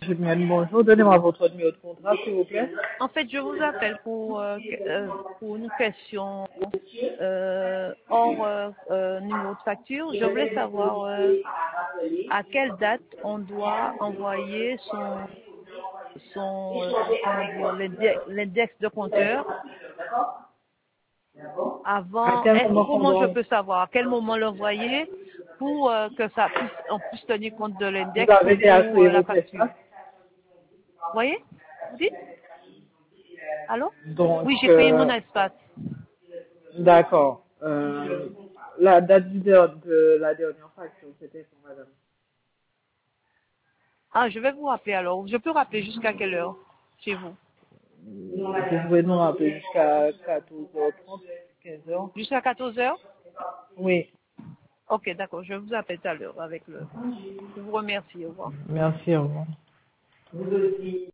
Bonjour, donnez-moi votre numéro de contrat, s'il vous plaît. En fait, je vous appelle pour une question hors numéro de facture. Je voulais savoir à quelle date on doit envoyer comment dire, l'index de compteur À avant. quel moment on Comment je doit... peux savoir à quel moment l'envoyer pour que on puisse tenir compte de Vous l'index avez déjà pour créé la votre facture. espace. Vous voyez? Vous dites? Allô? Donc, Oui, j'ai créé mon espace. d'accord. La date de la dernière facture, c'était pour madame. Ah, je vais vous rappeler alors. Je peux rappeler jusqu'à quelle heure chez vous? Vous pouvez nous rappeler jusqu'à 14h30, 15h. Jusqu'à 14 heures? Oui, Ok, d'accord. Je vous appelle tout à l'heure avec le. Je vous remercie. Au revoir. merci, au revoir.